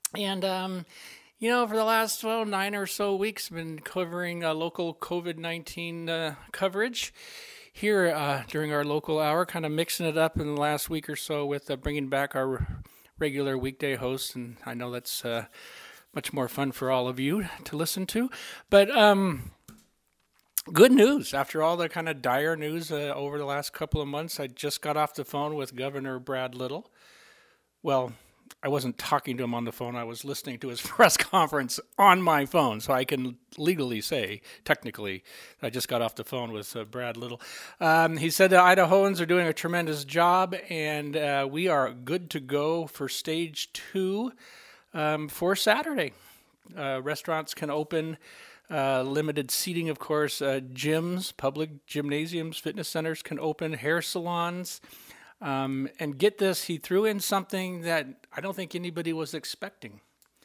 And, for the last 9 or so weeks, I've been covering local COVID-19 coverage here during our local hour, kind of mixing it up in the last week or so with bringing back our regular weekday host. And I know that's much more fun for all of you to listen to. But good news. After all the kind of dire news over the last couple of months, I just got off the phone with Governor Brad Little. Well, I wasn't talking to him on the phone. I was listening to his press conference on my phone, so I can legally say, technically, I just got off the phone with Brad Little. He said the Idahoans are doing a tremendous job, and we are good to go for stage 2 for Saturday. Restaurants can open, limited seating, of course. Gyms, public gymnasiums, fitness centers can open, hair salons. And get this, he threw in something that I don't think anybody was expecting.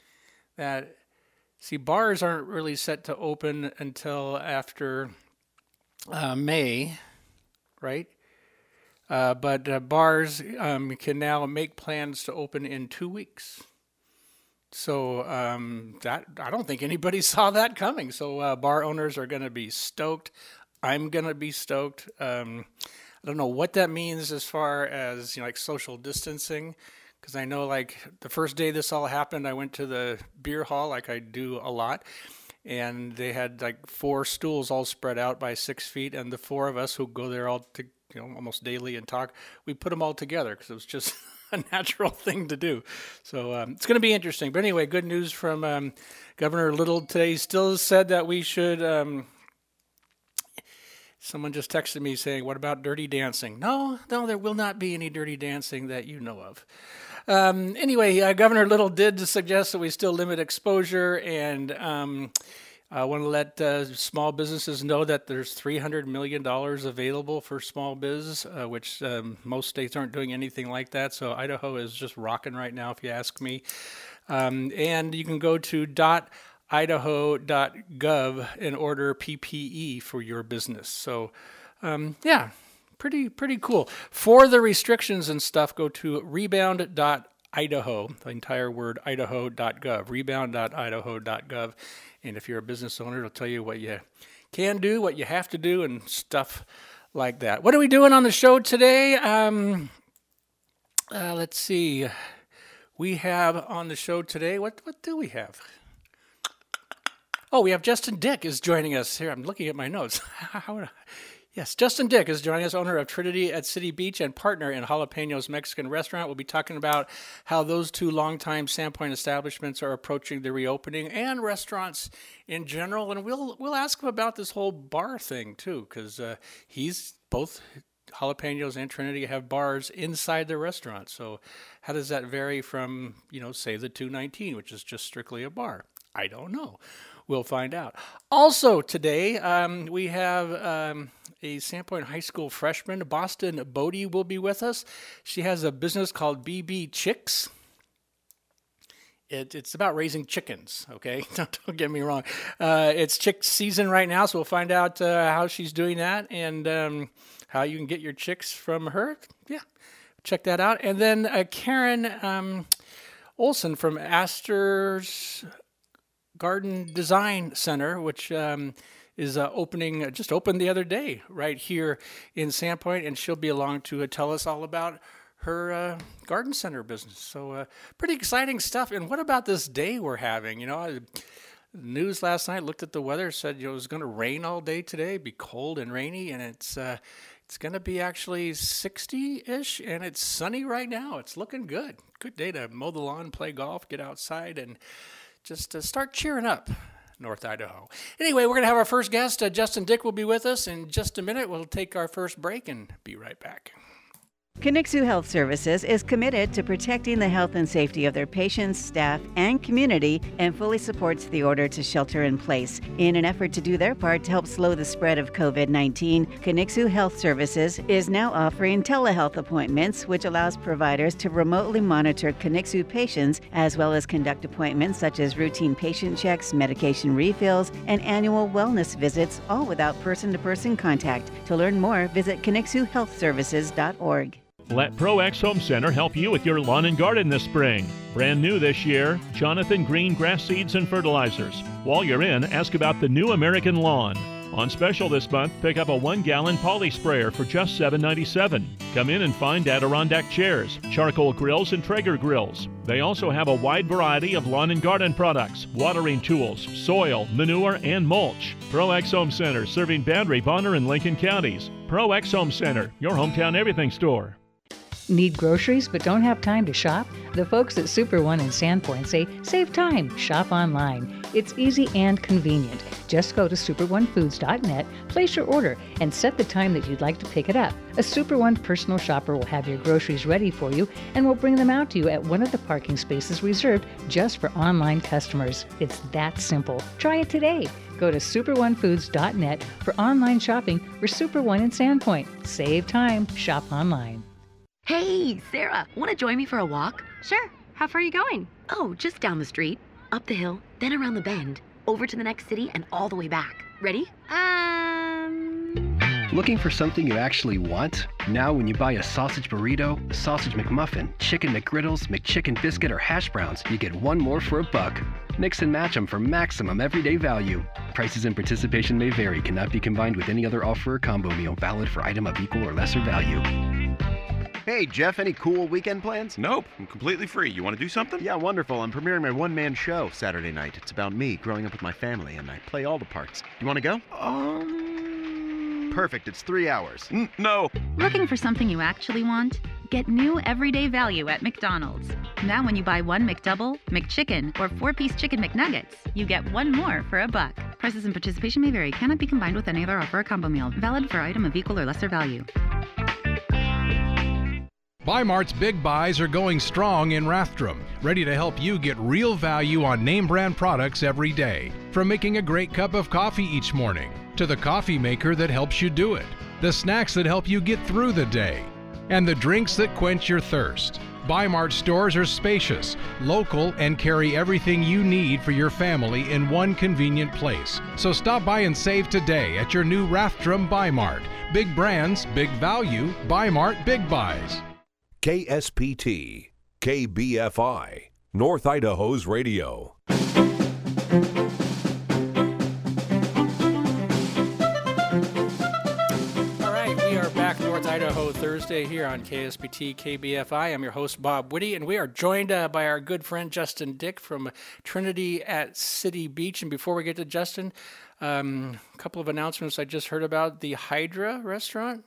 Bars aren't really set to open until after May, right? But bars can now make plans to open in 2 weeks. So that I don't think anybody saw that coming. So bar owners are going to be stoked. I'm going to be stoked. I don't know what that means as far as like social distancing, because I know like the first day this all happened, I went to the beer hall like I do a lot, and they had like 4 stools all spread out by 6 feet, and the 4 of us who go there almost daily and talk, we put them all together because it was just a natural thing to do. So it's going to be interesting. But anyway, good news from Governor Little today. He still said that we should. Someone just texted me saying, what about dirty dancing? No, there will not be any dirty dancing that you know of. Anyway, Governor Little did suggest that we still limit exposure, and I want to let small businesses know that there's $300 million available for small biz, which most states aren't doing anything like that. So Idaho is just rocking right now, if you ask me. And you can go to idaho.gov and order PPE for your business. So, pretty cool. For the restrictions and stuff, go to rebound.idaho, the entire word idaho.gov, rebound.idaho.gov. And if you're a business owner, it'll tell you what you can do, what you have to do, and stuff like that. What are we doing on the show today? Let's see. We have on the show today, what do we have? Oh, we have Justin Dick is joining us here. I'm looking at my notes. Yes, Justin Dick is joining us, owner of Trinity at City Beach and partner in Jalapenos Mexican Restaurant. We'll be talking about how those 2 longtime Sandpoint establishments are approaching the reopening and restaurants in general. And we'll ask him about this whole bar thing too, because he's both Jalapenos and Trinity have bars inside their restaurant. So how does that vary from, say the 219, which is just strictly a bar? I don't know. We'll find out. Also today, we have a Sandpoint High School freshman, Boston Bodie, will be with us. She has a business called BB Chicks. It's about raising chickens, okay? Don't get me wrong. It's chick season right now, so we'll find out how she's doing that and how you can get your chicks from her. Yeah, check that out. And then Karen Olson from Astor's Garden Design Center, which is just opened the other day right here in Sandpoint, and she'll be along to tell us all about her garden center business. So pretty exciting stuff. And what about this day we're having? News last night, looked at the weather, said it was going to rain all day today, be cold and rainy, and it's going to be actually 60-ish, and it's sunny right now. It's looking good. Good day to mow the lawn, play golf, get outside, and just start cheering up North Idaho. Anyway, we're going to have our first guest. Justin Dick will be with us in just a minute. We'll take our first break and be right back. Conexu Health Services is committed to protecting the health and safety of their patients, staff, and community, and fully supports the order to shelter in place. In an effort to do their part to help slow the spread of COVID-19, Conexu Health Services is now offering telehealth appointments, which allows providers to remotely monitor Conexu patients, as well as conduct appointments such as routine patient checks, medication refills, and annual wellness visits, all without person-to-person contact. To learn more, visit ConexuHealthServices.org. Let ProX Home Center help you with your lawn and garden this spring. Brand new this year, Jonathan Green Grass Seeds and Fertilizers. While you're in, ask about the new American Lawn. On special this month, pick up a 1-gallon poly sprayer for just $7.97. Come in and find Adirondack chairs, charcoal grills, and Traeger grills. They also have a wide variety of lawn and garden products, watering tools, soil, manure, and mulch. ProX Home Center, serving Boundary, Bonner, and Lincoln counties. ProX Home Center, your hometown everything store. Need groceries but don't have time to shop? The folks at Super One in Sandpoint say, save time, shop online. It's easy and convenient. Just go to superonefoods.net, place your order, and set the time that you'd like to pick it up. A Super One personal shopper will have your groceries ready for you and will bring them out to you at one of the parking spaces reserved just for online customers. It's that simple. Try it today. Go to superonefoods.net for online shopping for Super One in Sandpoint. Save time, shop online. Hey, Sarah, want to join me for a walk? Sure. How far are you going? Oh, just down the street, up the hill, then around the bend, over to the next city, and all the way back. Ready? Looking for something you actually want? Now when you buy a sausage burrito, a sausage McMuffin, chicken McGriddles, McChicken biscuit, or hash browns, you get one more for $1. Mix and match them for maximum everyday value. Prices and participation may vary. Cannot be combined with any other offer or combo meal. Valid for item of equal or lesser value. Hey, Jeff, any cool weekend plans? Nope, I'm completely free. You want to do something? Yeah, wonderful. I'm premiering my one-man show Saturday night. It's about me growing up with my family, and I play all the parts. You want to go? Perfect. It's 3 hours. No. Looking for something you actually want? Get new everyday value at McDonald's. Now when you buy one McDouble, McChicken, or 4-piece Chicken McNuggets, you get one more for $1. Prices and participation may vary. Cannot be combined with any other offer or combo meal. Valid for item of equal or lesser value. Bi-Mart's Big Buys are going strong in Rathdrum, ready to help you get real value on name brand products every day. From making a great cup of coffee each morning, to the coffee maker that helps you do it, the snacks that help you get through the day, and the drinks that quench your thirst. Bi-Mart stores are spacious, local, and carry everything you need for your family in one convenient place. So stop by and save today at your new Rathdrum Bi-Mart. Big brands, big value, Bi-Mart Big Buys. KSPT, KBFI, North Idaho's radio. North Idaho Thursday here on KSPT KBFI. I'm your host, Bob Whitty, and we are joined by our good friend Justin Dick from Trinity at City Beach. And before we get to Justin, a couple of announcements I just heard about. The Hydra restaurant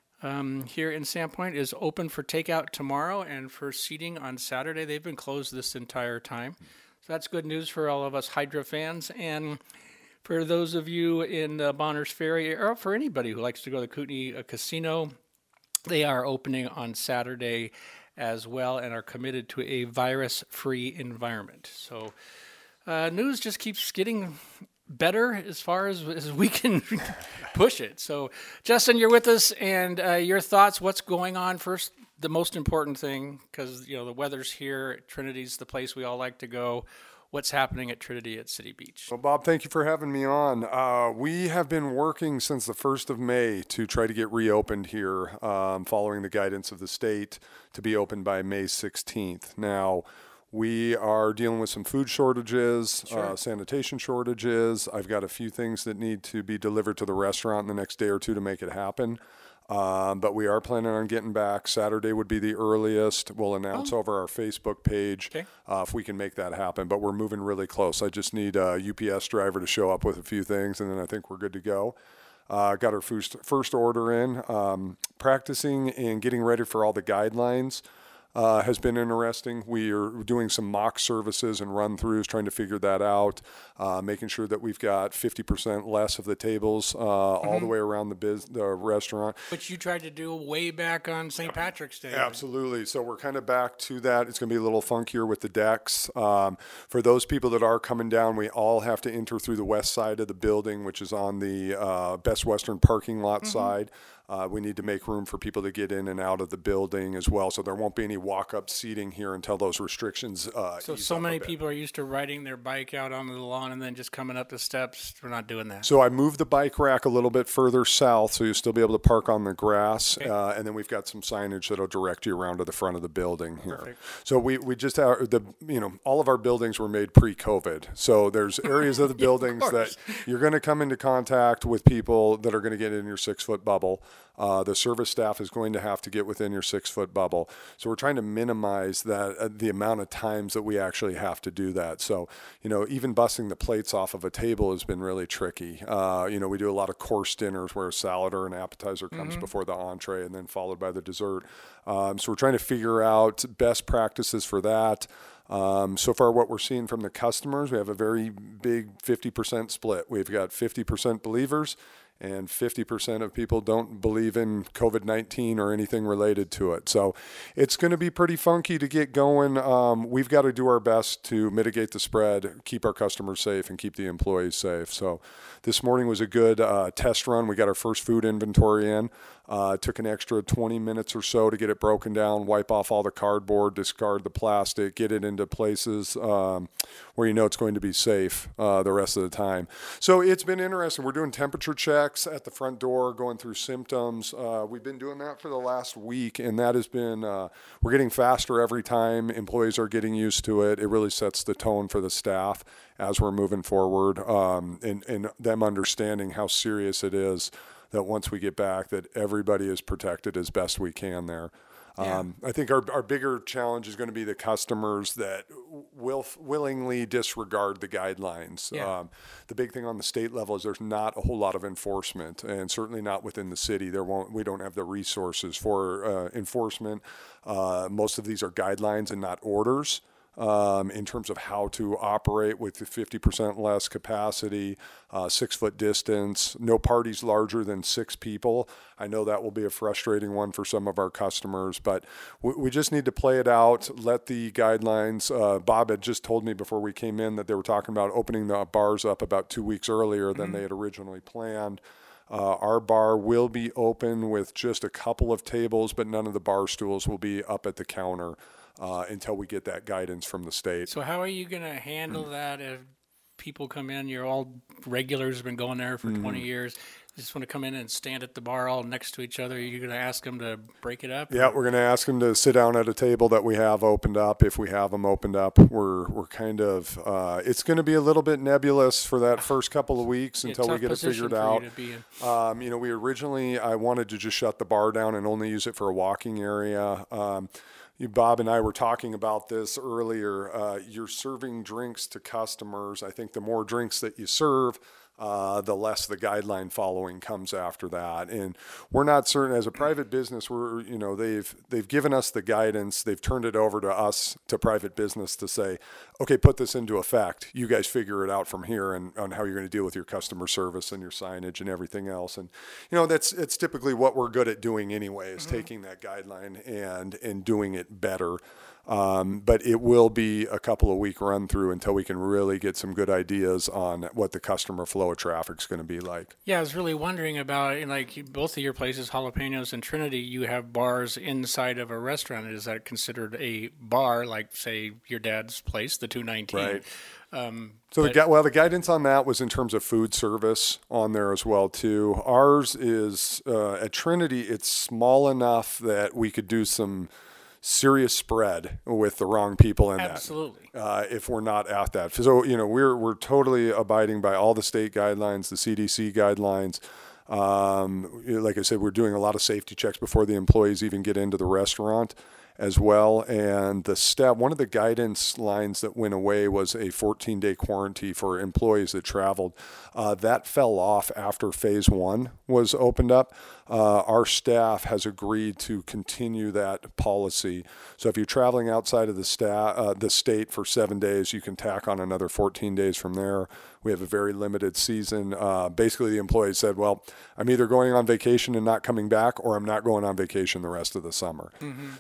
here in Sandpoint is open for takeout tomorrow and for seating on Saturday. They've been closed this entire time. So that's good news for all of us Hydra fans. And for those of you in Bonners Ferry, or for anybody who likes to go to the Kootenai Casino, they are opening on Saturday as well and are committed to a virus-free environment. So news just keeps getting better as far as we can push it. So, Justin, you're with us, and your thoughts, what's going on first? The most important thing, because the weather's here, Trinity's the place we all like to go. What's happening at Trinity at City Beach? Well, Bob, thank you for having me on. We have been working since the 1st of May to try to get reopened here, following the guidance of the state to be open by May 16th. Now, we are dealing with some food shortages, sanitation shortages. I've got a few things that need to be delivered to the restaurant in the next day or two to make it happen. But we are planning on getting back. Saturday would be the earliest. We'll announce over our Facebook page if we can make that happen. But we're moving really close. I just need a UPS driver to show up with a few things, and then I think we're good to go. Got our first order in. Practicing and getting ready for all the guidelines has been interesting. We are doing some mock services and run-throughs, trying to figure that out, making sure that we've got 50% less of the tables all the way around the restaurant. Which you tried to do way back on St. Patrick's Day. Absolutely. So we're kind of back to that. It's going to be a little funkier with the decks. For those people that are coming down, we all have to enter through the west side of the building, which is on the Best Western parking lot side. We need to make room for people to get in and out of the building as well, so there won't be any walk-up seating here until those restrictions So many people are used to riding their bike out onto the lawn and then just coming up the steps. We're not doing that. So I moved the bike rack a little bit further south, so you'll still be able to park on the grass, and then we've got some signage that'll direct you around to the front of the building here. Perfect. So we just have all of our buildings were made pre-COVID, so there's areas of the buildings that you're going to come into contact with people that are going to get in your 6-foot bubble. The service staff is going to have to get within your 6-foot bubble. So we're trying to minimize that the amount of times that we actually have to do that. So, even busting the plates off of a table has been really tricky. We do a lot of course dinners where a salad or an appetizer comes before the entree and then followed by the dessert. So we're trying to figure out best practices for that. So far, what we're seeing from the customers, we have a very big 50% split. We've got 50% believers, and 50% of people don't believe in COVID-19 or anything related to it. So it's going to be pretty funky to get going. We've got to do our best to mitigate the spread, keep our customers safe, and keep the employees safe. So this morning was a good test run. We got our first food inventory in. It took an extra 20 minutes or so to get it broken down, wipe off all the cardboard, discard the plastic, get it into places where it's going to be safe the rest of the time. So it's been interesting. We're doing temperature checks at the front door, going through symptoms. We've been doing that for the last week, and that has been, we're getting faster every time. Employees are getting used to it. It really sets the tone for the staff as we're moving forward, and them understanding how serious it is that once we get back, that everybody is protected as best we can there. I think our bigger challenge is going to be the customers that willingly disregard the guidelines. The big thing on the state level is there's not a whole lot of enforcement, and certainly not within the city. We don't have the resources for enforcement. Most of these are guidelines and not orders. In terms of how to operate with the 50% less capacity, 6-foot distance, no parties larger than 6 people. I know that will be a frustrating one for some of our customers, but we just need to play it out, let the guidelines. Bob had just told me before we came in that they were talking about opening the bars up about 2 weeks earlier than they had originally planned. Our bar will be open with just a couple of tables, but none of the bar stools will be up at the counter until we get that guidance from the state. So how are you going to handle that if people come in, you're all regulars, have been going there for 20 years, they just want to come in and stand at the bar all next to each other? You're going to ask them to break it up? Yeah, we're going to ask them to sit down at a table that we have opened up. If we have them opened up, we're kind of, it's going to be a little bit nebulous for that first couple of weeks until we get it figured out. We originally, I wanted to just shut the bar down and only use it for a walking area. Bob and I were talking about this earlier. You're serving drinks to customers. I think the more drinks that you serve, the less the guideline following comes after that. And we're not certain as a private business, they've given us the guidance. They've turned it over to us, to private business, to say, okay, put this into effect. You guys figure it out from here and on how you're going to deal with your customer service and your signage and everything else. And, it's typically what we're good at doing anyway, is taking that guideline and doing it better. But it will be a couple of week run through until we can really get some good ideas on what the customer flow of traffic is going to be like. Yeah, I was really wondering about, both of your places, Jalapenos and Trinity, you have bars inside of a restaurant. Is that considered a bar, like, say, your dad's place, the 219? Right. The guidance on that was in terms of food service on there as well, too. Ours is, at Trinity, it's small enough that we could do some serious spread with the wrong people in Absolutely. that. If we're not at that. So, we're totally abiding by all the state guidelines, the CDC guidelines. Like I said, we're doing a lot of safety checks before the employees even get into the restaurant as well. And one of the guidance lines that went away was a 14-day quarantine for employees that traveled. That fell off after phase 1 was opened up. Our staff has agreed to continue that policy. So if you're traveling outside of the state for 7 days, you can tack on another 14 days from there. We have a very limited season. Basically, the employees said, well, I'm either going on vacation and not coming back, or I'm not going on vacation the rest of the summer. So that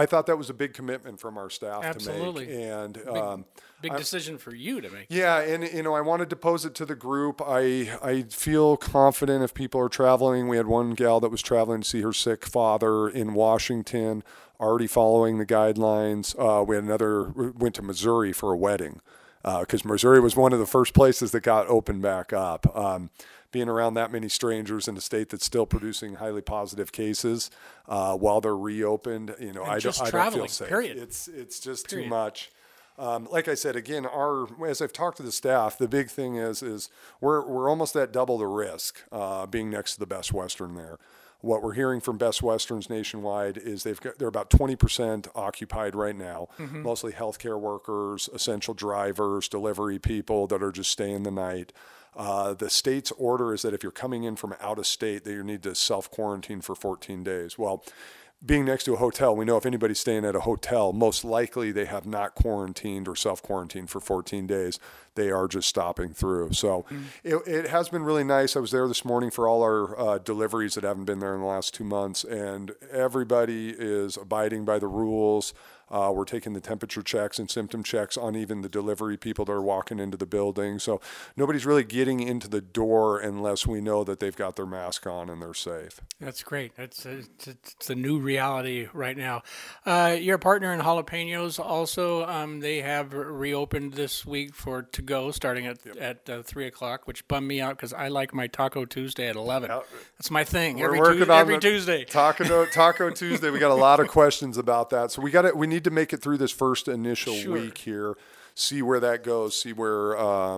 I thought that was a big commitment from our staff Absolutely. to make. And big decision for you to make. Yeah, and I wanted to pose it to the group. I feel confident if people are traveling. We had one gal that was traveling to see her sick father in Washington, already following the guidelines. We had went to Missouri for a wedding, because Missouri was one of the first places that got opened back up. Being around that many strangers in a state that's still producing highly positive cases while they're reopened, I don't feel safe. Period. It's just too much. Like I said, again, as I've talked to the staff, the big thing is we're almost at double the risk being next to the Best Western there. What we're hearing from Best Westerns nationwide is they're about 20% occupied right now, mostly healthcare workers, essential drivers, delivery people that are just staying the night. The state's order is that if you're coming in from out of state, that you need to self-quarantine for 14 days. Well, being next to a hotel, we know if anybody's staying at a hotel, most likely they have not quarantined or self-quarantined for 14 days. They are just stopping through. So it has been really nice. I was there this morning for all our deliveries that haven't been there in the last 2 months, and everybody is abiding by the rules. We're taking the temperature checks and symptom checks on even the delivery people that are walking into the building. So nobody's really getting into the door unless we know that they've got their mask on and they're safe. That's great. It's a new reality right now. Your partner in Jalapenos also, they have reopened this week for to-go starting at 3 o'clock, which bummed me out because I like my Taco Tuesday at 11. That's my thing. Every Tuesday. Taco Tuesday. We got a lot of questions about that. So we need to make it through this first initial week here, see where that goes, see where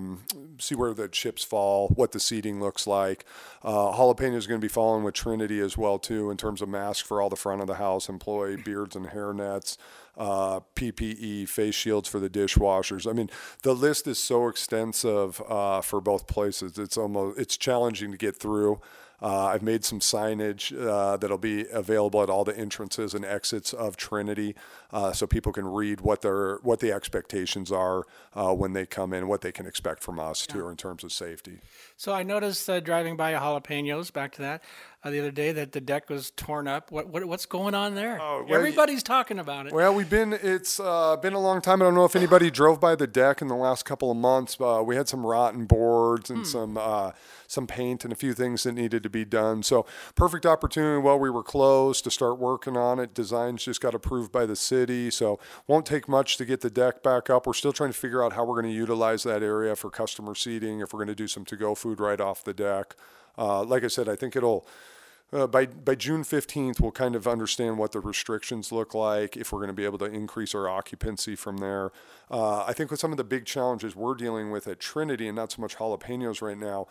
the chips fall, what the seating looks like. Jalapeno is going to be following with Trinity as well too, in terms of masks for all the front of the house employee, beards and hair nets, PPE, face shields for the dishwashers. I mean, the list is so extensive for both places. It's challenging to get through. I've made some signage that'll be available at all the entrances and exits of Trinity, so people can read what the expectations are when they come in, what they can expect from us too in terms of safety. So I noticed driving by Jalapenos, back to that, the other day that the deck was torn up. What's going on there? Everybody's talking about it. Well, it's been a long time. I don't know if anybody drove by the deck in the last couple of months. We had some rotten boards and some paint and a few things that needed to be done. So perfect opportunity while we were closed to start working on it. Designs just got approved by the city, so won't take much to get the deck back up. We're still trying to figure out how we're going to utilize that area for customer seating, if we're going to do some to-go food right off the deck. Like I said, I think it'll by June 15th, we'll kind of understand what the restrictions look like, if we're going to be able to increase our occupancy from there. I think with some of the big challenges we're dealing with at Trinity, and not so much Jalapenos right now,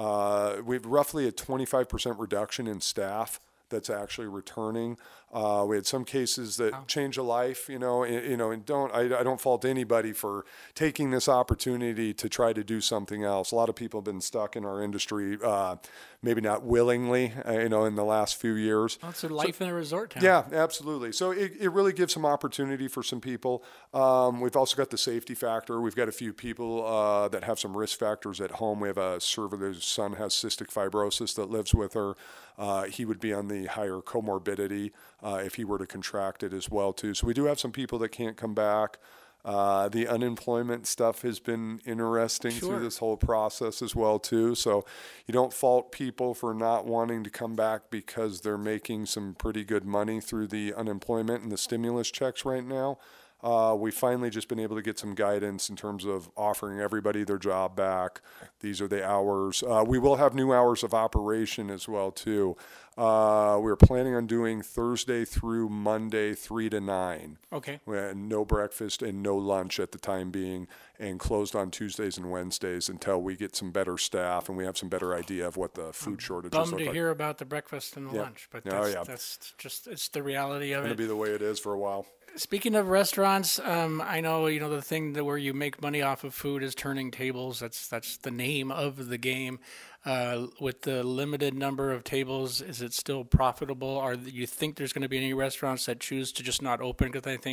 we have roughly a 25% reduction in staff that's actually returning. We had some cases that change a life, and I don't fault anybody for taking this opportunity to try to do something else. A lot of people have been stuck in our industry, maybe not willingly, in the last few years. It's a life in a resort town. Yeah, absolutely. So it really gives some opportunity for some people. We've also got the safety factor. We've got a few people that have some risk factors at home. We have a server whose son has cystic fibrosis that lives with her. He would be on the higher comorbidity if he were to contract it as well too. So we do have some people that can't come back. The unemployment stuff has been interesting through this whole process as well too. So you don't fault people for not wanting to come back because they're making some pretty good money through the unemployment and the stimulus checks right now. We've finally just been able to get some guidance in terms of offering everybody their job back. These are the hours. We will have new hours of operation as well too. We're planning on doing Thursday through Monday 3 to 9. Okay. No breakfast and no lunch at the time being, and closed on Tuesdays and Wednesdays until we get some better staff and we have some better idea of what the food shortages look like. Bummed to hear about the breakfast and the lunch, but that's just, it's the reality of it. It's going to be the way it is for a while. Speaking of restaurants, I know the thing that where you make money off of food is turning tables. That's the name of the game. With the limited number of tables, is it still profitable? Or do you think there's going to be any restaurants that choose to just not open? Because I think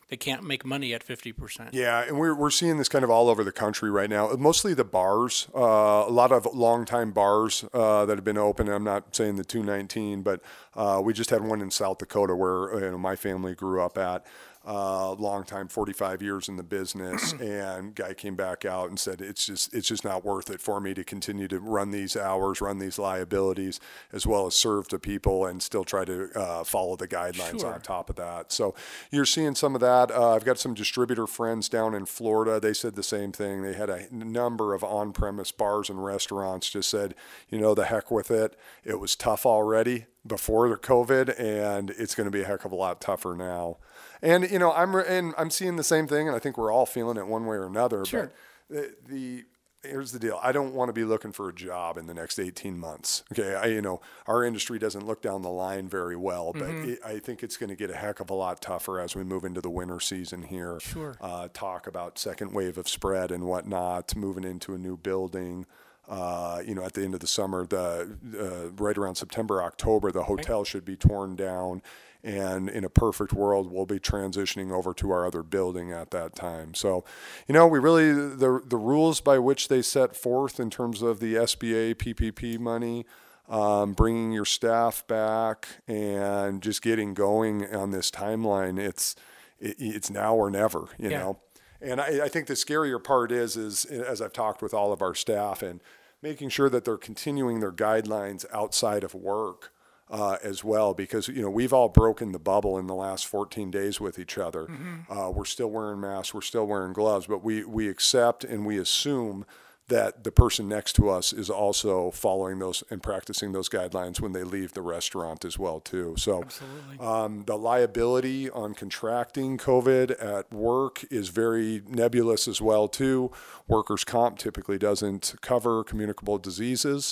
they can't make money at 50%. Yeah, and we're seeing this kind of all over the country right now. Mostly the bars, a lot of longtime bars that have been open. I'm not saying the 219, but we just had one in South Dakota where my family grew up at. Long time, 45 years in the business, and guy came back out and said, it's just not worth it for me to continue to run these hours, run these liabilities, as well as serve to people and still try to follow the guidelines on top of that. So you're seeing some of that. I've got some distributor friends down in Florida. They said the same thing. They had a number of on-premise bars and restaurants just said, the heck with it. It was tough already before the COVID, and it's going to be a heck of a lot tougher now. And I'm seeing the same thing, and I think we're all feeling it one way or another. Sure. But here's the deal: I don't want to be looking for a job in the next 18 months. Okay, our industry doesn't look down the line very well, but I think it's going to get a heck of a lot tougher as we move into the winter season here. Sure. Talk about second wave of spread and whatnot, moving into a new building. At the end of the summer, right around September, October, the hotel should be torn down. And in a perfect world, we'll be transitioning over to our other building at that time. So, we really, the rules by which they set forth in terms of the SBA PPP money, bringing your staff back and just getting going on this timeline, it's now or never, you know. And I think the scarier part is as I've talked with all of our staff and making sure that they're continuing their guidelines outside of work. As well, because we've all broken the bubble in the last 14 days with each other. We're still wearing masks, we're still wearing gloves, but we accept and we assume that the person next to us is also following those and practicing those guidelines when they leave the restaurant as well too. So the liability on contracting COVID at work is very nebulous as well too. Workers' comp typically doesn't cover communicable diseases.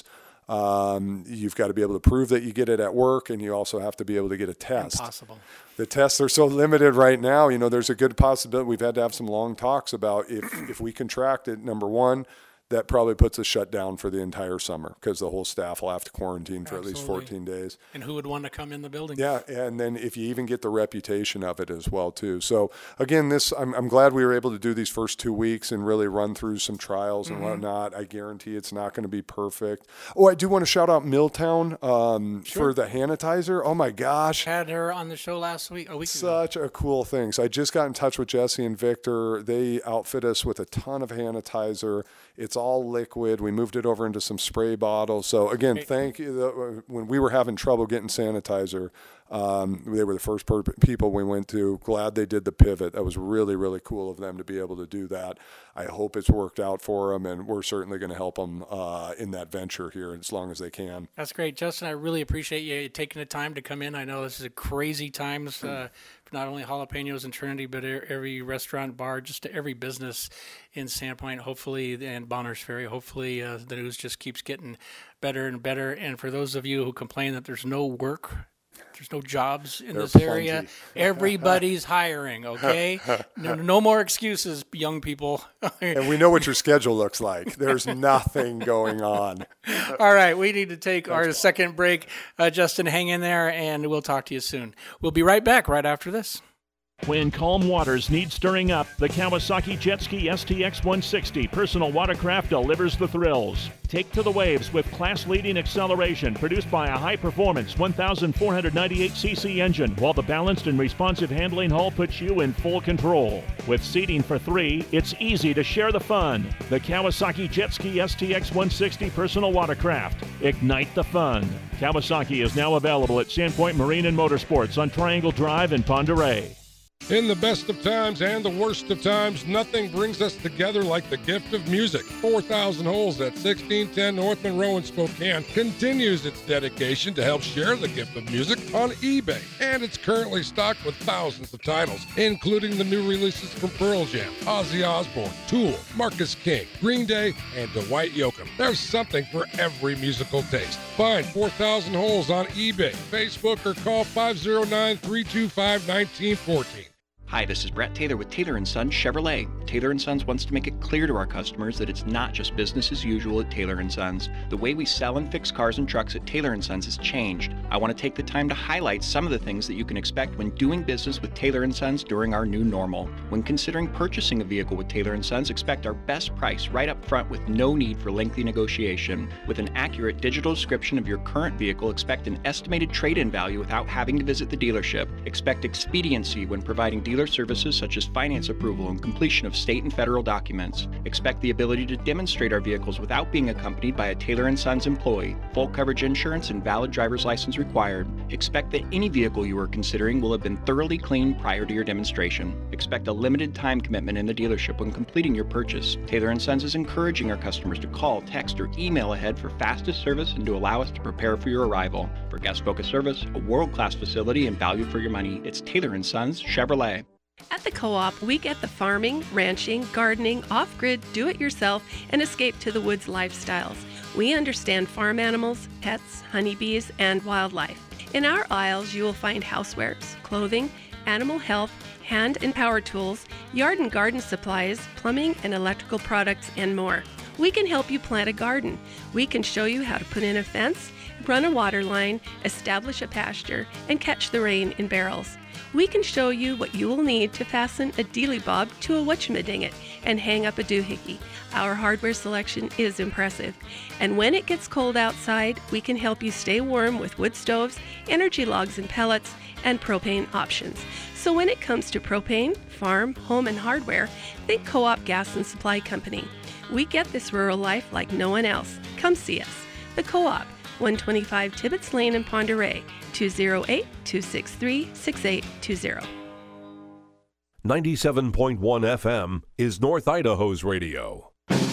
You've got to be able to prove that you get it at work, and you also have to be able to get a test. Impossible. The tests are so limited right now. There's a good possibility. We've had to have some long talks about if we contract it, number one, that probably puts us shut down for the entire summer because the whole staff will have to quarantine for at least 14 days. And who would want to come in the building? Yeah, and then if you even get the reputation of it as well too. So again, I'm glad we were able to do these first 2 weeks and really run through some trials and whatnot. I guarantee it's not going to be perfect. Oh, I do want to shout out Milltown for the Hanitizer. Oh my gosh. Had her on the show last week, a week ago. Such a cool thing. So I just got in touch with Jesse and Victor. They outfit us with a ton of Hanitizer. It's all liquid. We moved it over into some spray bottles. So again, thank you. When we were having trouble getting sanitizer, they were the first people we went to. Glad they did the pivot. That was really, really cool of them to be able to do that. I hope it's worked out for them, and we're certainly going to help them in that venture here as long as they can. That's great. Justin, I really appreciate you taking the time to come in. I know this is a crazy times for not only Jalapenos and Trinity, but every restaurant, bar, just to every business in Sandpoint, hopefully, and Bonners Ferry. Hopefully the news just keeps getting better and better. And for those of you who complain that there's no work, there's no jobs in this area, everybody's hiring, okay? No more excuses, young people. And we know what your schedule looks like. There's nothing going on. All right, we need to take our second break. Justin, hang in there, and we'll talk to you soon. We'll be right back right after this. When calm waters need stirring up, the Kawasaki Jet Ski STX 160 personal watercraft delivers the thrills. Take to the waves with class-leading acceleration produced by a high-performance 1,498cc engine, while the balanced and responsive handling hull puts you in full control. With seating for 3, it's easy to share the fun. The Kawasaki Jet Ski STX 160 personal watercraft. Ignite the fun. Kawasaki is now available at Sandpoint Marine and Motorsports on Triangle Drive in Pend Oreille. In the best of times and the worst of times, nothing brings us together like the gift of music. 4,000 Holes at 1610 North Monroe in Spokane continues its dedication to help share the gift of music on eBay. And it's currently stocked with thousands of titles, including the new releases from Pearl Jam, Ozzy Osbourne, Tool, Marcus King, Green Day, and Dwight Yoakam. There's something for every musical taste. Find 4,000 Holes on eBay, Facebook, or call 509-325-1914. Hi, this is Brett Taylor with Taylor & Sons Chevrolet. Taylor & Sons wants to make it clear to our customers that it's not just business as usual at Taylor & Sons. The way we sell and fix cars and trucks at Taylor & Sons has changed. I want to take the time to highlight some of the things that you can expect when doing business with Taylor & Sons during our new normal. When considering purchasing a vehicle with Taylor & Sons, expect our best price right up front with no need for lengthy negotiation. With an accurate digital description of your current vehicle, expect an estimated trade-in value without having to visit the dealership. Expect expediency when providing dealer services such as finance approval and completion of state and federal documents. Expect the ability to demonstrate our vehicles without being accompanied by a Taylor & Sons employee. Full coverage insurance and valid driver's license required. Expect that any vehicle you are considering will have been thoroughly cleaned prior to your demonstration. Expect a limited time commitment in the dealership when completing your purchase. Taylor & Sons is encouraging our customers to call, text, or email ahead for fastest service and to allow us to prepare for your arrival. For guest-focused service, a world-class facility, and value for your money, it's Taylor & Sons Chevrolet. At the Co-op, we get the farming, ranching, gardening, off-grid, do-it-yourself, and escape to the woods lifestyles. We understand farm animals, pets, honeybees, and wildlife. In our aisles, you will find housewares, clothing, animal health, hand and power tools, yard and garden supplies, plumbing and electrical products, and more. We can help you plant a garden. We can show you how to put in a fence, run a water line, establish a pasture, and catch the rain in barrels. We can show you what you will need to fasten a dealy bob to a whatchamadingit and hang up a doohickey. Our hardware selection is impressive. And when it gets cold outside, we can help you stay warm with wood stoves, energy logs and pellets, and propane options. So when it comes to propane, farm, home, and hardware, think Co-op Gas and Supply Company. We get this rural life like no one else. Come see us. The Co-op, 125 Tibbetts Lane in Ponderay, 208-263-6820. 97.1 FM is North Idaho's radio.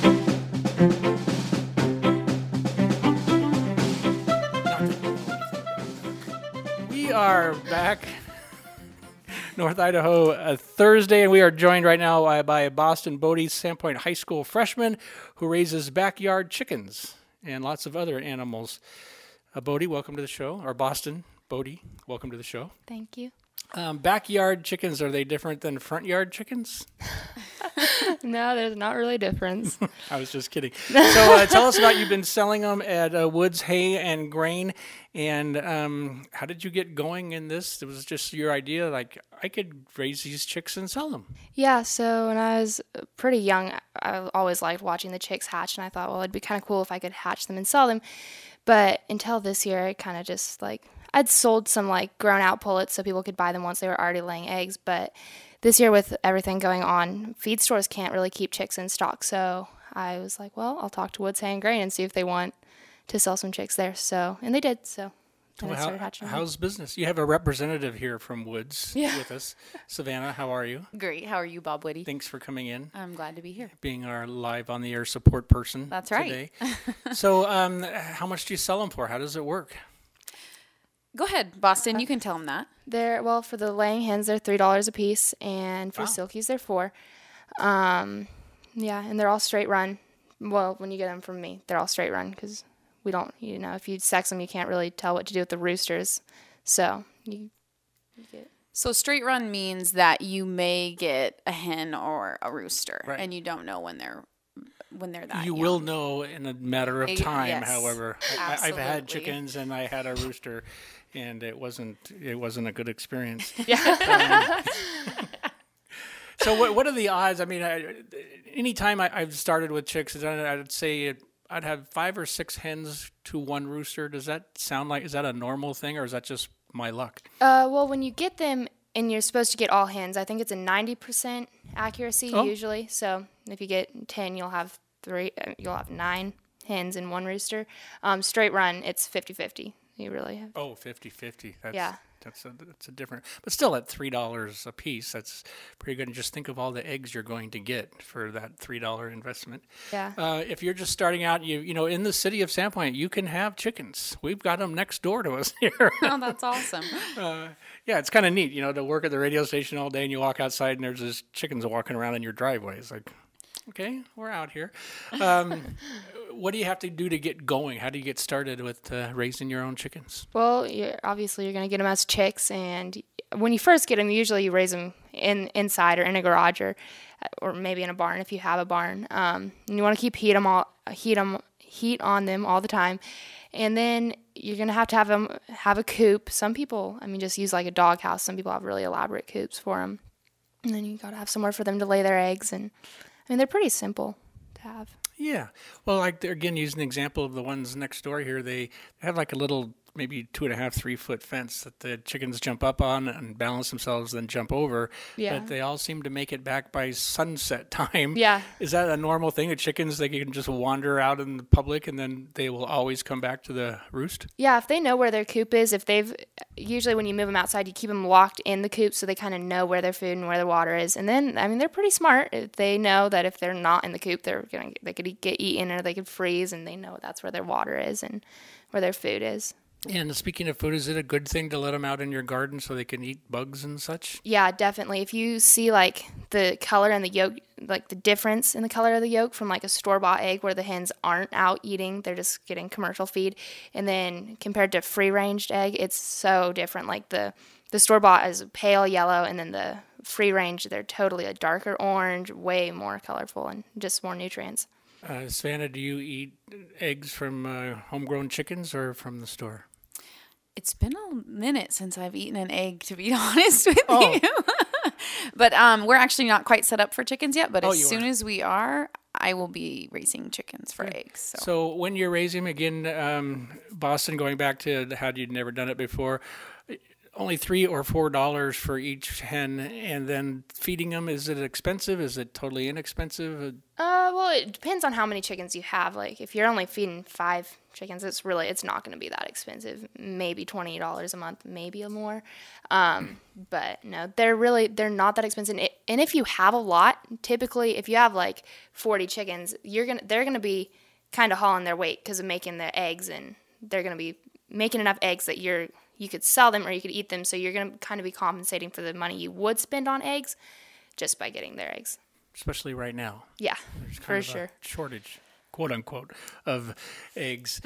We are back, North Idaho, Thursday, and we are joined right now by Boston Bodie, Sandpoint High School freshman who raises backyard chickens and lots of other animals. Bodie, welcome to the show. Or Boston Bodie, welcome to the show. Thank you. Backyard chickens, are they different than front yard chickens? No, there's not really a difference. I was just kidding. So tell us about, you've been selling them at Woods Hay and Grain, and how did you get going in this? It was just your idea, like, I could raise these chicks and sell them. Yeah, so when I was pretty young, I always liked watching the chicks hatch, and I thought, well, it'd be kind of cool if I could hatch them and sell them. But until this year, I kind of just, like, I'd sold some, like, grown-out pullets so people could buy them once they were already laying eggs, but this year with everything going on, feed stores can't really keep chicks in stock, so I was like, well, I'll talk to Woods Hay and Grain and see if they want to sell some chicks there. So, and they did, so then I started hatching them. How's business? You have a representative here from Woods with us. Savannah, how are you? Great. How are you, Bob Whitty? Thanks for coming in. I'm glad to be here. Being our live on the air support person. That's right. Today. So, how much do you sell them for? How does it work? Go ahead, Boston. You can tell them that. Well, for the laying hens, they're $3 a piece, and for silkies, they're $4. Yeah, and they're all straight run. Well, when you get them from me, they're all straight run because we don't, if you sex them, you can't really tell what to do with the roosters. So you get. So straight run means that you may get a hen or a rooster, and you don't know when they're that You young. will know in a matter of time. Yes, however, I've had chickens and I had a rooster, and it wasn't a good experience. Yeah. So what are the odds? I mean, anytime I've started with chicks, I'd say I'd have 5 or 6 hens to 1 rooster. Does that sound like, is that a normal thing, or is that just my luck? Well, when you get them and you're supposed to get all hens, I think it's a 90% accuracy usually. So if you get 10, you'll have 9 hens and 1 rooster. Straight run, it's 50-50. You really have. 50-50. Yeah. That's a different, but still at $3 a piece, that's pretty good. And just think of all the eggs you're going to get for that $3 investment. Yeah. If you're just starting out, you know, in the city of Sandpoint, you can have chickens. We've got them next door to us here. Oh, that's awesome. Yeah, it's kind of neat, to work at the radio station all day and you walk outside and there's just chickens walking around in your driveway. It's like, okay, we're out here. What do you have to do to get going? How do you get started with raising your own chickens? Well, obviously you're going to get them as chicks, and when you first get them, usually you raise them inside or in a garage or maybe in a barn if you have a barn. And you want to keep heat heat on them all the time. And then you're going to have them have a coop. Some people, just use like a dog house. Some people have really elaborate coops for them. And then you got to have somewhere for them to lay their eggs. And they're pretty simple to have. Yeah. Well, like, again, using the example of the ones next door here, they have like a little, maybe 2.5, 3 foot fence that the chickens jump up on and balance themselves, then jump over. Yeah. But they all seem to make it back by sunset time. Yeah. Is that a normal thing? The chickens, they can just wander out in the public and then they will always come back to the roost? Yeah, if they know where their coop is, usually when you move them outside, you keep them locked in the coop so they kind of know where their food and where their water is. And then, they're pretty smart. They know that if they're not in the coop, they could get eaten or they could freeze, and they know that's where their water is and where their food is. And speaking of food, is it a good thing to let them out in your garden so they can eat bugs and such? Yeah, definitely. If you see like the color and the yolk, like the difference in the color of the yolk from like a store-bought egg where the hens aren't out eating, they're just getting commercial feed. And then compared to free-ranged egg, it's so different. Like the store-bought is pale yellow, and then the free-range, they're totally a darker orange, way more colorful and just more nutrients. Savannah, do you eat eggs from homegrown chickens or from the store? It's been a minute since I've eaten an egg, to be honest with you. But we're actually not quite set up for chickens yet. But as soon as we are, I will be raising chickens for eggs. So when you're raising them, again, Boston, going back to how you'd never done it before, only $3 or $4 for each hen, and then feeding them, is it expensive? Is it totally inexpensive? Well, it depends on how many chickens you have. Like, if you're only feeding 5 chickens, it's not going to be that expensive. Maybe $20 a month, maybe more. But no, they're not that expensive. And if you have a lot, typically, if you have like 40 chickens, they're gonna be kind of hauling their weight because of making the eggs, and they're gonna be making enough eggs that you could sell them or you could eat them. So you're going to kind of be compensating for the money you would spend on eggs just by getting their eggs. Especially right now. Yeah, There's kind for of sure. A shortage, quote unquote, of eggs.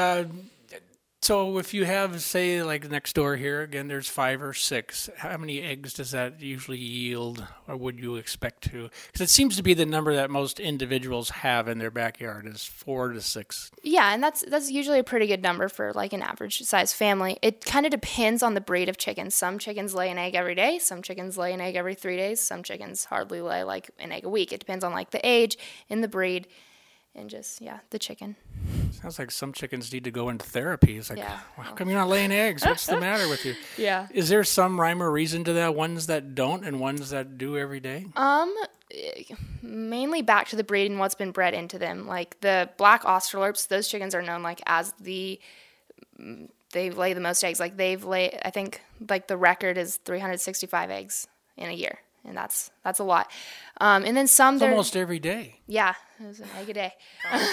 So if you have, say, like next door here, again, there's 5 or 6, how many eggs does that usually yield, or would you expect to? Because it seems to be the number that most individuals have in their backyard is 4 to 6. Yeah, and that's usually a pretty good number for like an average size family. It kind of depends on the breed of chickens. Some chickens lay an egg every day. Some chickens lay an egg every 3 days. Some chickens hardly lay like an egg a week. It depends on like the age and the breed. And just, the chicken. Sounds like some chickens need to go into therapy. It's like, well, how come you're not laying eggs? What's the matter with you? Yeah. Is there some rhyme or reason to that? Ones that don't and ones that do every day? Mainly back to the breed and what's been bred into them. Like the black Australorps, those chickens are known like as they lay the most eggs. Like I think like the record is 365 eggs in a year. And that's a lot. And then some... It's almost every day. Yeah, it was an egg a day.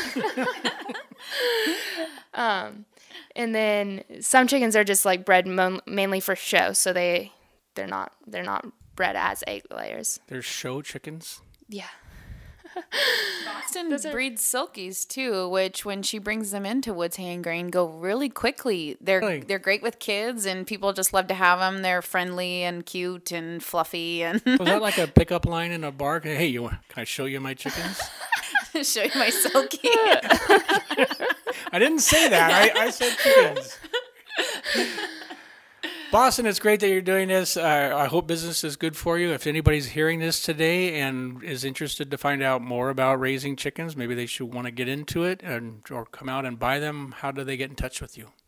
And then some chickens are just like bred mainly for show, so they're not bred as egg layers. They're show chickens? Yeah. Boston breeds silkies too, which when she brings them into Woods Hay and Grain go really quickly. They're great with kids, and people just love to have them. They're friendly and cute and fluffy. And was that like a pickup line in a bar? Hey, can I show you my chickens? Show you my silky. I didn't say that. I said chickens. Boston, it's great that you're doing this. I hope business is good for you. If anybody's hearing this today and is interested to find out more about raising chickens, maybe they should want to get into it or come out and buy them. How do they get in touch with you?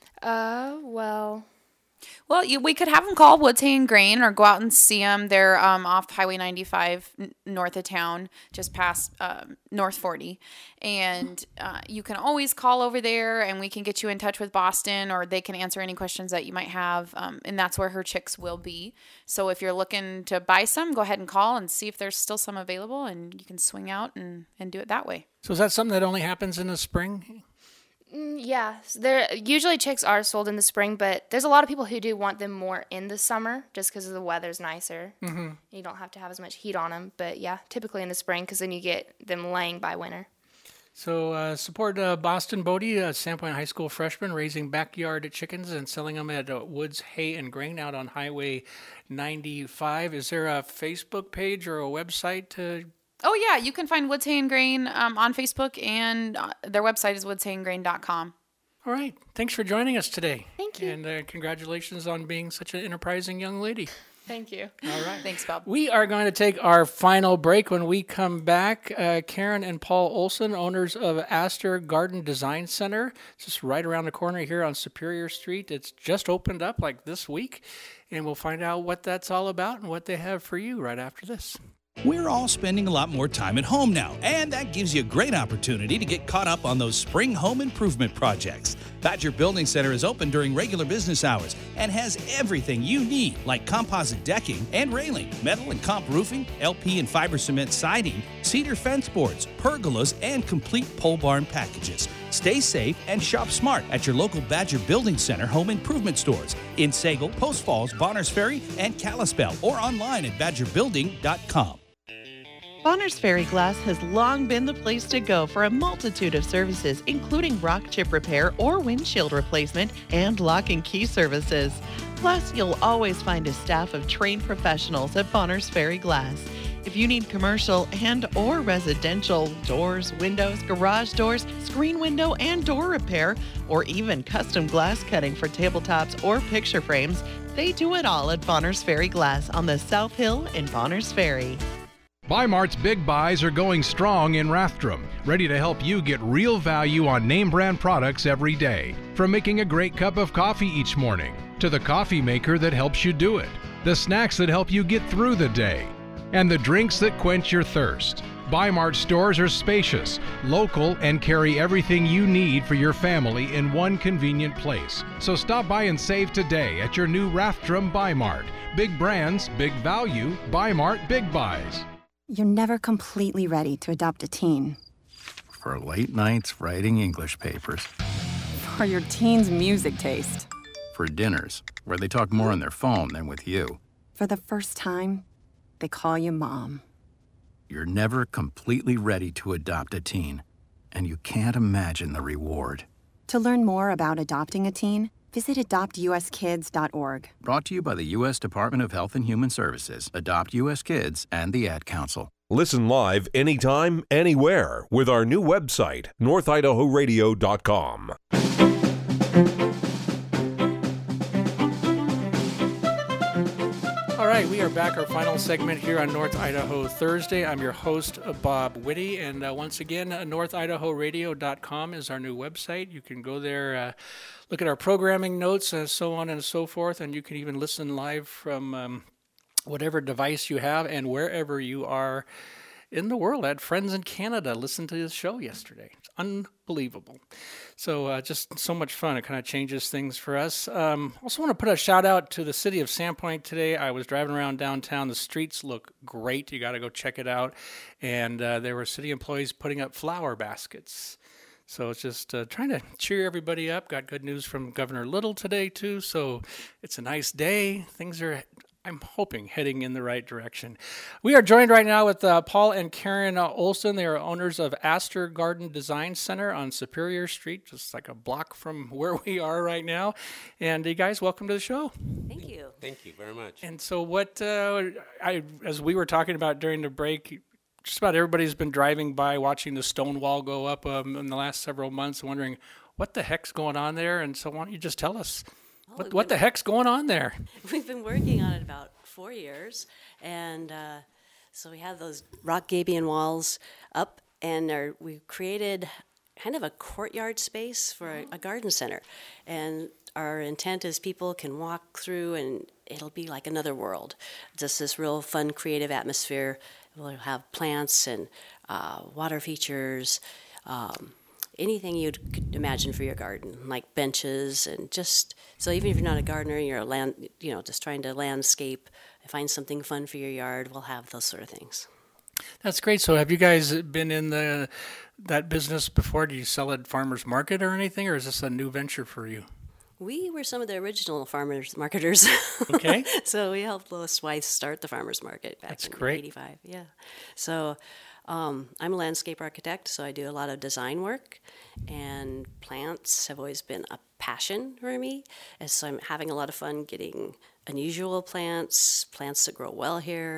Well, we could have them call Woods Hay and Grain or go out and see them. They're off Highway 95 north of town, just past North 40. And you can always call over there and we can get you in touch with Boston, or they can answer any questions that you might have. And that's where her chicks will be. So if you're looking to buy some, go ahead and call and see if there's still some available, and you can swing out and do it that way. So is that something that only happens in the spring? Yeah, usually chicks are sold in the spring, but there's a lot of people who do want them more in the summer just because the weather's nicer. Mm-hmm. You don't have to have as much heat on them, but yeah, typically in the spring because then you get them laying by winter. So support Boston Bodie, a Sandpoint High School freshman, raising backyard chickens and selling them at Woods Hay and Grain out on Highway 95. Is there a Facebook page or a website to Oh, yeah. You can find Woods Hay and Grain on Facebook, and their website is woodshayandgrain.com. All right. Thanks for joining us today. Thank you. And congratulations on being such an enterprising young lady. Thank you. All right. Thanks, Bob. We are going to take our final break. When we come back, Karen and Paul Olson, owners of Astor Garden Design Center, it's just right around the corner here on Superior Street. It's just opened up like this week, and we'll find out what that's all about and what they have for you right after this. We're all spending a lot more time at home now, and that gives you a great opportunity to get caught up on those spring home improvement projects. Badger Building Center is open during regular business hours and has everything you need, like composite decking and railing, metal and comp roofing, LP and fiber cement siding, cedar fence boards, pergolas, and complete pole barn packages. Stay safe and shop smart at your local Badger Building Center home improvement stores in Sagal, Post Falls, Bonners Ferry, and Kalispell, or online at badgerbuilding.com. Bonners Ferry Glass has long been the place to go for a multitude of services, including rock chip repair or windshield replacement and lock and key services. Plus, you'll always find a staff of trained professionals at Bonners Ferry Glass. If you need commercial and or residential doors, windows, garage doors, screen window and door repair, or even custom glass cutting for tabletops or picture frames, they do it all at Bonners Ferry Glass on the South Hill in Bonners Ferry. Bi-Mart's Big Buys are going strong in Rathdrum, ready to help you get real value on name brand products every day. From making a great cup of coffee each morning, to the coffee maker that helps you do it, the snacks that help you get through the day, and the drinks that quench your thirst. Bi-Mart stores are spacious, local, and carry everything you need for your family in one convenient place. So stop by and save today at your new Rathdrum Bi-Mart. Big brands, big value, Bi-Mart Big Buys. You're never completely ready to adopt a teen. For late nights writing English papers. For your teen's music taste. For dinners, where they talk more on their phone than with you. For the first time, they call you Mom. You're never completely ready to adopt a teen, and you can't imagine the reward. To learn more about adopting a teen, visit adoptuskids.org. Brought to you by the U.S. Department of Health and Human Services, Adopt U.S. Kids, and the Ad Council. Listen live anytime, anywhere with our new website, northidahoradio.com. All right, we are back, our final segment here on North Idaho Thursday. I'm your host, Bob Whitty, and once again, northidahoradio.com is our new website. You can go there, look at our programming notes, so on and so forth, and you can even listen live from whatever device you have and wherever you are in the world. I had friends in Canada listen to this show yesterday. It's unbelievable. So just so much fun. It kind of changes things for us. Also want to put a shout out to the city of Sandpoint today. I was driving around downtown. The streets look great. You got to go check it out. And there were city employees putting up flower baskets. So it's just trying to cheer everybody up. Got good news from Governor Little today, too. So it's a nice day. Things are, I'm hoping, heading in the right direction. We are joined right now with Paul and Karen Olson. They are owners of Astor Garden Design Center on Superior Street, just like a block from where we are right now. And you guys, welcome to the show. Thank you. Thank you very much. And so what, as we were talking about during the break, just about everybody's been driving by watching the stone wall go up in the last several months, wondering what the heck's going on there. And so why don't you just tell us what the heck's going on there? We've been working on it about 4 years. And so we have those rock gabion walls up, and we've created kind of a courtyard space for a garden center. And our intent is people can walk through and it'll be like another world. Just this real fun, creative atmosphere. We'll have plants and water features, anything you could imagine for your garden, like benches and just, so even if you're not a gardener, you're just trying to landscape, find something fun for your yard, we'll have those sort of things. That's great. So have you guys been in that business before? Do you sell at farmers market or anything, or is this a new venture for you? We were some of the original farmers marketers. Okay. So we helped Lois Weiss start the farmers market back in 1985. Yeah. So I'm a landscape architect, so I do a lot of design work, and plants have always been a passion for me. And so I'm having a lot of fun getting unusual plants that grow well here,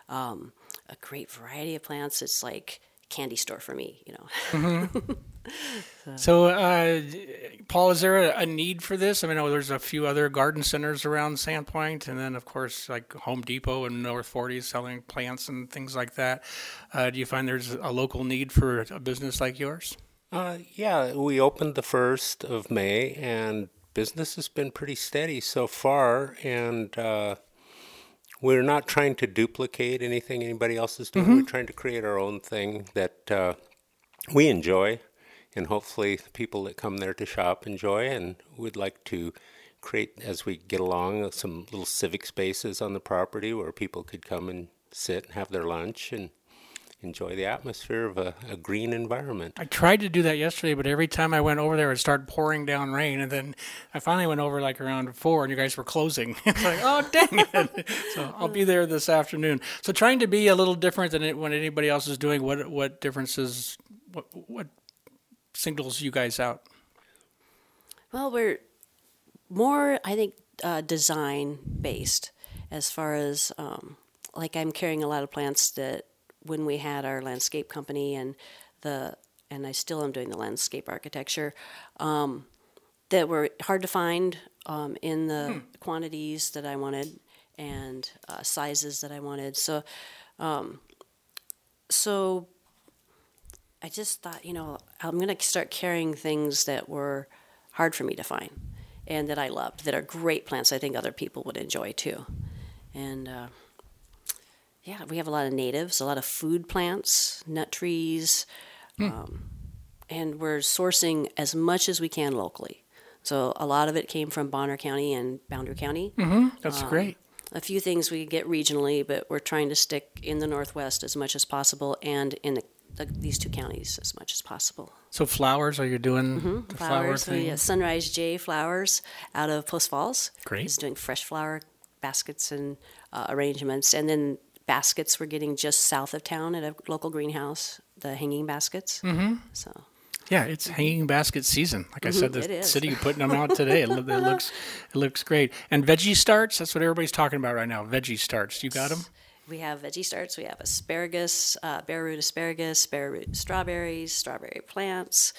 a great variety of plants. It's like a candy store for me, you know. Mm-hmm. So, Paul, is there a need for this? I mean, there's a few other garden centers around Sandpoint, and then, of course, like Home Depot and North 40 selling plants and things like that. Do you find there's a local need for a business like yours? Yeah, we opened the 1st of May, and business has been pretty steady so far, and we're not trying to duplicate anything anybody else is doing. Mm-hmm. We're trying to create our own thing that we enjoy, and hopefully the people that come there to shop enjoy, and we'd like to create, as we get along, some little civic spaces on the property where people could come and sit and have their lunch and enjoy the atmosphere of a green environment. I tried to do that yesterday, but every time I went over there, it started pouring down rain, and then I finally went over like around 4, and you guys were closing. It's like, oh, dang it. So I'll be there this afternoon. So trying to be a little different than when anybody else is doing, what differences, what singles you guys out? Well, we're more, I think, design-based as far as, like I'm carrying a lot of plants that when we had our landscape company and I still am doing the landscape architecture, that were hard to find in the quantities that I wanted and sizes that I wanted. So I just thought, I'm going to start carrying things that were hard for me to find and that I loved, that are great plants I think other people would enjoy too. And yeah, we have a lot of natives, a lot of food plants, nut trees, and we're sourcing as much as we can locally. So a lot of it came from Bonner County and Boundary County. Mm-hmm. That's great. A few things we get regionally, but we're trying to stick in the Northwest as much as possible and in these 2 counties as much as possible. So flowers, are you doing the flower Flowers, thing? Sunrise J Flowers out of Post Falls. Great. Is doing fresh flower baskets and arrangements. And then baskets we're getting just south of town at a local greenhouse, the hanging baskets. Mm-hmm. So yeah, it's hanging basket season. Like I said, It the is. city putting them out today. It looks great. And veggie starts, that's what everybody's talking about right now. Veggie starts. You got them? we have veggie starts. We have asparagus, bare root asparagus, bare root strawberries, strawberry plants,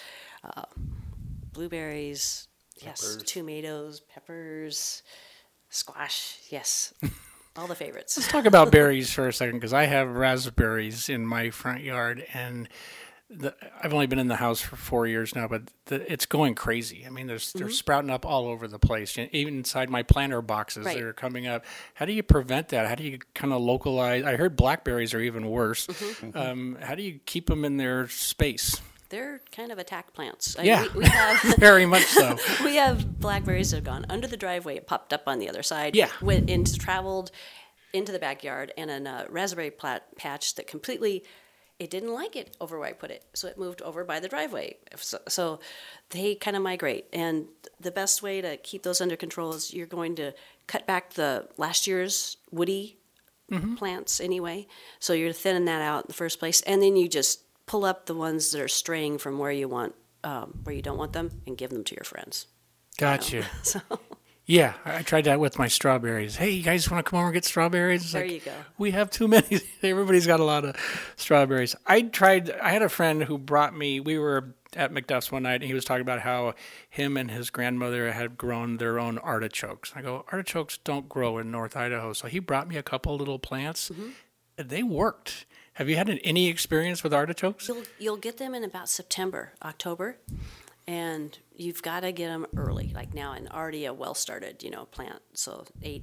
blueberries, yes, tomatoes, peppers, squash, yes. All the favorites. Let's talk about berries for a second, because I have raspberries in my front yard, and I've only been in the house for 4 years now, but it's going crazy. I mean, they're sprouting up all over the place. Even inside my planter boxes, they're coming up. How do you prevent that? How do you kind of localize? I heard blackberries are even worse. How do you keep them in their space? They're kind of attack plants. Yeah, we have, very much so. We have blackberries that have gone under the driveway. It popped up on the other side. Yeah. Traveled into the backyard, and a raspberry patch that completely, it didn't like it over where I put it. So it moved over by the driveway. So they kind of migrate. And the best way to keep those under control is you're going to cut back the last year's woody plants anyway. So you're thinning that out in the first place. And then you just pull up the ones that are straying from where you want, where you don't want them, and give them to your friends. Gotcha. So. Yeah, I tried that with my strawberries. Hey, you guys want to come over and get strawberries? It's there you go. We have too many. Everybody's got a lot of strawberries. I had a friend who brought me, we were at McDuff's one night, and he was talking about how him and his grandmother had grown their own artichokes. I go, artichokes don't grow in North Idaho. So he brought me a couple little plants. They worked. Have you had any experience with artichokes? You'll get them in about September, October, and you've got to get them early, like now, and already a well-started, plant, so 8,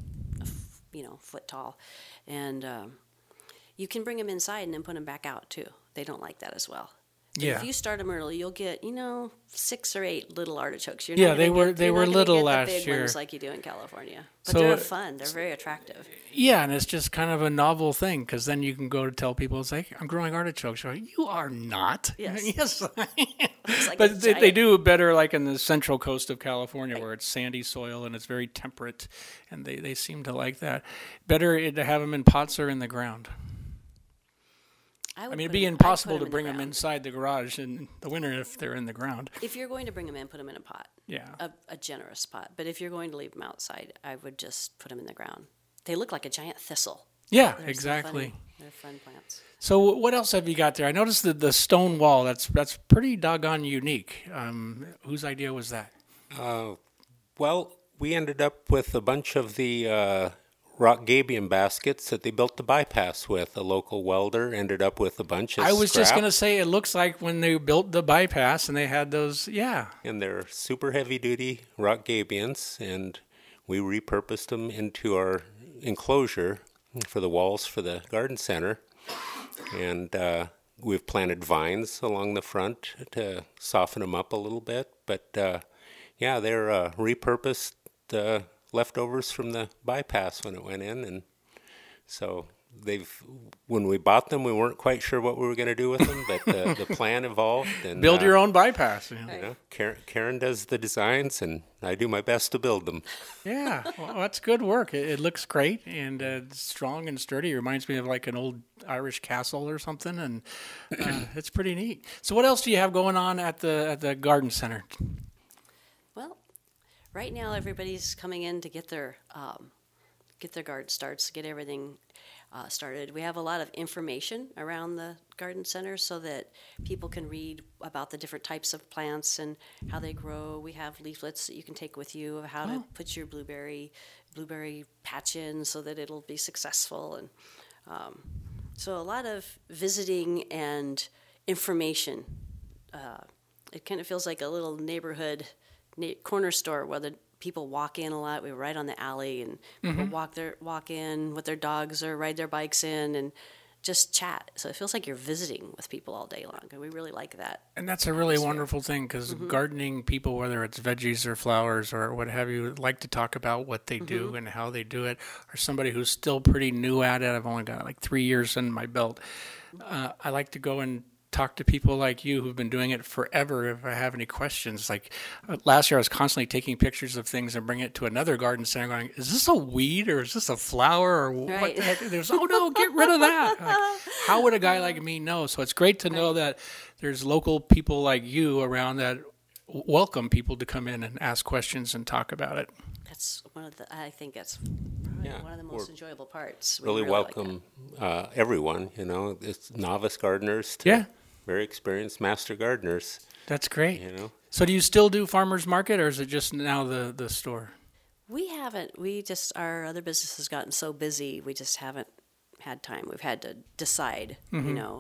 foot tall, and you can bring them inside and then put them back out too. They don't like that as well. Yeah. If you start them early, you'll get 6 or 8 little artichokes. You're yeah, not they were little get last the big year, ones like you do in California. But so, they're fun. They're very attractive. Yeah, and it's just kind of a novel thing, because then you can go to tell people, it's like, I'm growing artichokes. You're like, you are not. Yes. Yes. Like but they do better like in the central coast of California, where it's sandy soil and it's very temperate, and they seem to like that. Better to have them in pots or in the ground. I mean, it'd be impossible to bring them inside the garage in the winter if they're in the ground. If you're going to bring them in, put them in a pot. Yeah. A generous pot. But if you're going to leave them outside, I would just put them in the ground. They look like a giant thistle. Yeah, They're exactly. So funny. They're fun plants. So what else have you got there? I noticed the stone wall. That's pretty doggone unique. Whose idea was that? Well, we ended up with a bunch of the rock gabion baskets that they built the bypass with. A local welder ended up with a bunch of I was just scrap. going to say, it looks like when they built the bypass and they had those, yeah. And they're super heavy-duty rock gabions, and we repurposed them into our enclosure for the walls for the garden center. And we've planted vines along the front to soften them up a little bit. But, yeah, they're repurposed leftovers from the bypass when it went in. And so when we bought them, we weren't quite sure what we were going to do with them, but the plan evolved. And build your own bypass. You know, Karen does the designs, and I do my best to build them. Yeah, well, that's good work. It looks great and it's strong and sturdy. It reminds me of like an old Irish castle or something, and it's pretty neat. So what else do you have going on at the garden center? Well, right now everybody's coming in to get their garden starts, get everything started. We have a lot of information around the garden center so that people can read about the different types of plants and how they grow. We have leaflets that you can take with you of how to put your blueberry patch in so that it'll be successful. And so a lot of visiting and information. It kind of feels like a little neighborhood corner store where the people walk in a lot. We're right on the alley, and people walk in with their dogs or ride their bikes in and just chat. So it feels like you're visiting with people all day long, and we really like that. And that's a really wonderful thing because gardening people, whether it's veggies or flowers or what have you, like to talk about what they do and how they do it. Or somebody who's still pretty new at it. I've only got like 3 years in my belt. I like to go and talk to people like you who've been doing it forever if I have any questions. Like last year I was constantly taking pictures of things and bringing it to another garden center going, is this a weed or is this a flower or what the heck? There's, oh no, get rid of that. Like, how would a guy like me know? So it's great to know that there's local people like you around that welcome people to come in and ask questions and talk about it. That's I think that's one of the most enjoyable parts. We really welcome everyone, you know, it's novice gardeners to very experienced master gardeners. That's great. You know. So do you still do farmers market, or is it just now the store? We haven't. Our other business has gotten so busy, we just haven't had time. We've had to decide, you know.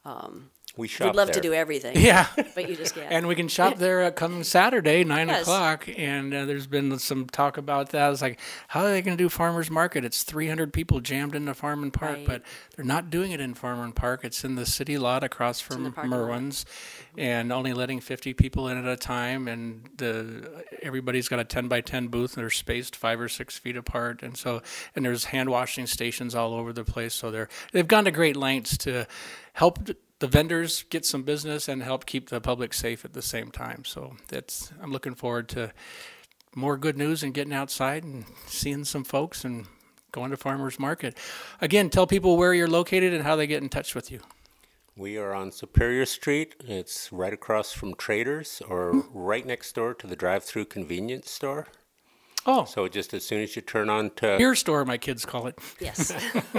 We shop We'd love there. to do everything. Yeah. But you just can't. And we can shop there come Saturday, 9 o'clock. And there's been some talk about that. It's like, how are they going to do farmers market? It's 300 people jammed into Farm & Park, but they're not doing it in Farm & Park. It's in the city lot across from Merwin's and only letting 50 people in at a time. And everybody's got a 10 by 10 booth. And they're spaced 5 or 6 feet apart. And there's hand washing stations all over the place. So they've gone to great lengths to help the vendors get some business and help keep the public safe at the same time. So I'm looking forward to more good news and getting outside and seeing some folks and going to farmers market. Again, tell people where you're located and how they get in touch with you. We are on Superior Street. It's right across from Traders, or right next door to the drive-through convenience store. Oh. So just as soon as you turn on to... Beer store, my kids call it. Yes.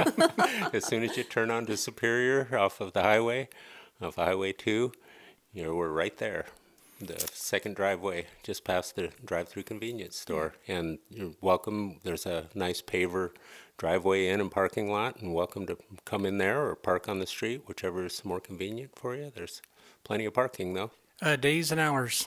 As soon as you turn on to Superior off of Highway 2, we're right there. The second driveway, just past the drive-through convenience store. And you're welcome. There's a nice paver driveway in and parking lot, and welcome to come in there or park on the street, whichever is more convenient for you. There's plenty of parking, though. Days and hours.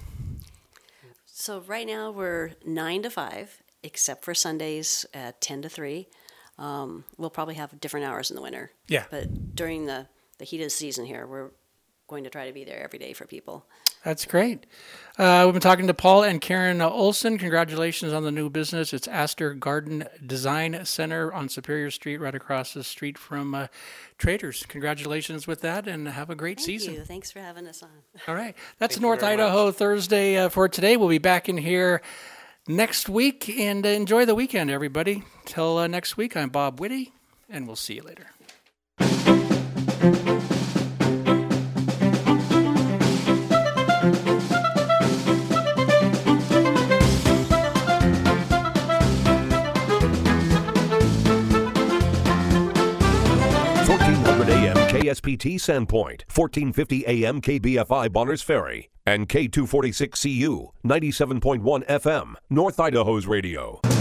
So right now we're 9 to 5, except for Sundays at 10 to 3. We'll probably have different hours in the winter. Yeah. But during the heat of the season here, we're going to try to be there every day for people. That's great. We've been talking to Paul and Karen Olson. Congratulations on the new business. It's Astor Garden Design Center on Superior Street, right across the street from Traders. Congratulations with that, and have a great season. Thank you. Thanks for having us on. All right. That's North Idaho Thursday for today. We'll be back in here next week, and enjoy the weekend, everybody. Till next week, I'm Bob Whitty, and we'll see you later. KSPT Sandpoint, 1450 AM KBFI Bonners Ferry, and K246CU, 97.1 FM, North Idaho's radio.